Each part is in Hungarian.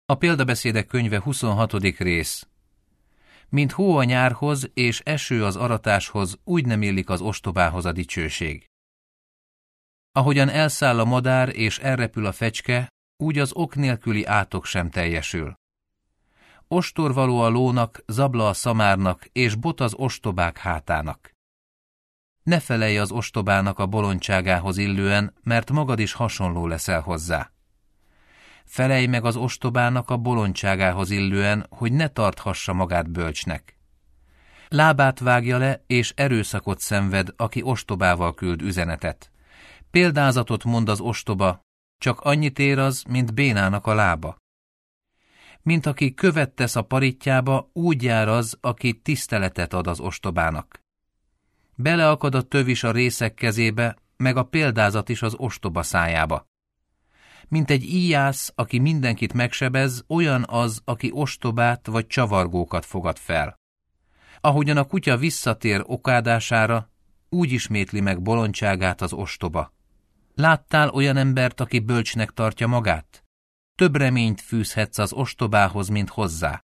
A példabeszédek könyve 26. rész. Mint hó a nyárhoz és eső az aratáshoz, úgy nem illik az ostobához a dicsőség. Ahogyan elszáll a madár és elrepül a fecske, úgy az ok nélküli átok sem teljesül. Ostorvaló a lónak, zabla a szamárnak, és bot az ostobák hátának. Ne felelj az ostobának a bolondságához illően, mert magad is hasonló leszel hozzá. Felelj meg az ostobának a bolondságához illően, hogy ne tarthassa magát bölcsnek. Lábát vágja le, és erőszakot szenved, aki ostobával küld üzenetet. Példázatot mond az ostoba, csak annyit ér az, mint bénának a lába. Mint aki követ tesz a paritjába, úgy jár az, aki tiszteletet ad az ostobának. Beleakad a töv is a részek kezébe, meg a példázat is az ostoba szájába. Mint egy íjász, aki mindenkit megsebez, olyan az, aki ostobát vagy csavargókat fogad fel. Ahogyan a kutya visszatér okádására, úgy ismétli meg bolondságát az ostoba. Láttál olyan embert, aki bölcsnek tartja magát? Több reményt fűzhetsz az ostobához, mint hozzá.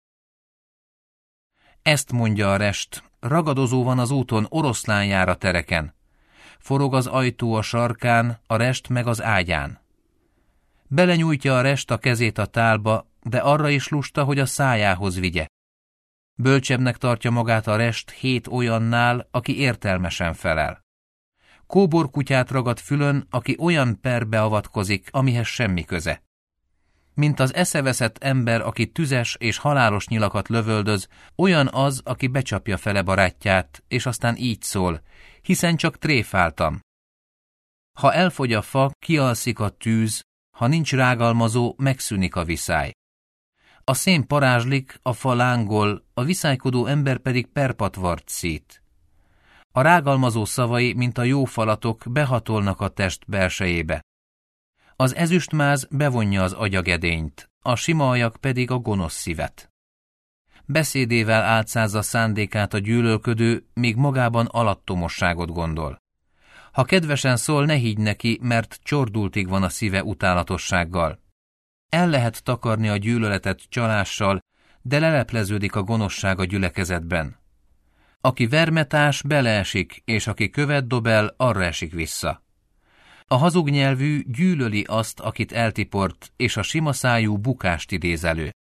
Ezt mondja a rest, ragadozó van az úton, oroszlán jár a tereken. Forog az ajtó a sarkán, a rest meg az ágyán. Belenyújtja a rest a kezét a tálba, de arra is lusta, hogy a szájához vigye. Bölcsebbnek tartja magát a rest 7 olyannál, aki értelmesen felel. Kóborkutyát ragad fülön, aki olyan perbe avatkozik, amihez semmi köze. Mint az eszeveszett ember, aki tüzes és halálos nyilakat lövöldöz, olyan az, aki becsapja fele barátját, és aztán így szól, hiszen csak tréfáltam. Ha elfogy a fa, kialszik a tűz, ha nincs rágalmazó, megszűnik a viszály. A szén parázslik, a fa lángol, a viszálykodó ember pedig perpatvart szít. A rágalmazó szavai, mint a jó falatok, behatolnak a test belsejébe. Az ezüstmáz bevonja az agyagedényt, a sima ajak pedig a gonosz szívet. Beszédével álcázza szándékát a gyűlölködő, míg magában alattomosságot gondol. Ha kedvesen szól, ne higgy neki, mert csordultig van a szíve utálatossággal. El lehet takarni a gyűlöletet csalással, de lelepleződik a gonoszság a gyülekezetben. Aki vermetás, beleesik, és aki követ dob el, arra esik vissza. A hazug nyelvű gyűlöli azt, akit eltiport, és a sima szájú bukást idéz elő.